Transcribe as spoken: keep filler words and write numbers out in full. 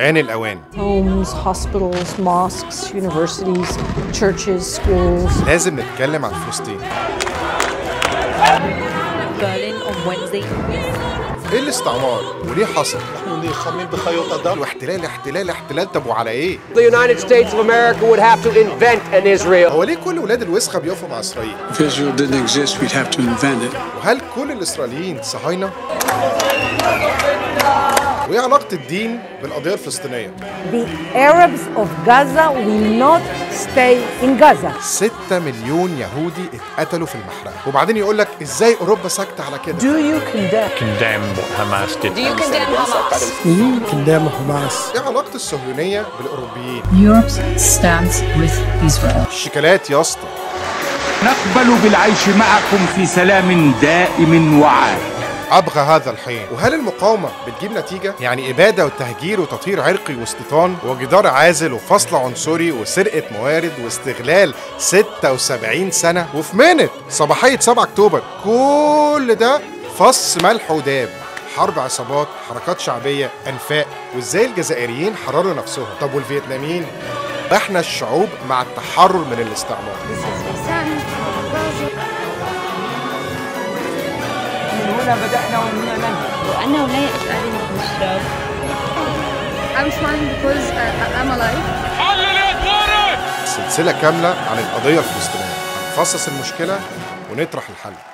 آن الأوان. Homes, hospitals, mosques, universities, churches, schools. لازم نتكلم عن فلسطين. Berlin on Wednesday. ايه الاستعمار وليه حصل؟ نحن نخمن بخيوط الدم. واحتلال احتلال احتلال طب وعلى ايه؟ The United States of America would have to invent an Israel. هو ليه كل ولاد الوسخة بيقفوا مع إسرائيل؟ If Israel didn't exist, we'd have to invent it. وهل كل الإسرائيليين صهاينة؟ وإيه علاقة الدين بالقضية الفلسطينية؟ The Arabs of Gaza will not stay in Gaza. ستة مليون يهودي اتقتلوا في المحرقة، وبعدين يقول لك إزاي أوروبا ساكتة على كده؟ Do you condemn? condemn what Hamas did. Do you condemn Hamas? You condemn Hamas. إيه علاقة الصهيونية بالأوروبيين؟ Europe's stance with Israel. الشيكالات يا اسطى. نقبل بالعيش معكم في سلام دائم وعافية. أبغى هذا الحين. وهل المقاومة بتجيب نتيجة؟ يعني إبادة وتهجير وتطهير عرقي واستيطان وجدار عازل وفصل عنصري وسرقة موارد واستغلال ستة وسبعين سنة وفي منت صباحية سبعة أكتوبر، كل ده فص ملح وداب، حرب عصابات، حركات شعبية، أنفاق، وإزاي الجزائريين حرروا نفسهم. طب والفيتناميين؟ إحنا الشعوب مع التحرر من الاستعمار. هنا بدأنا ومن هنا ننهي. وأنا ولاية أسألني مصر. I'm smiling because uh, I'm alive. سلسلة كاملة عن القضية الفلسطينية، هنفصص المشكلة ونطرح الحل.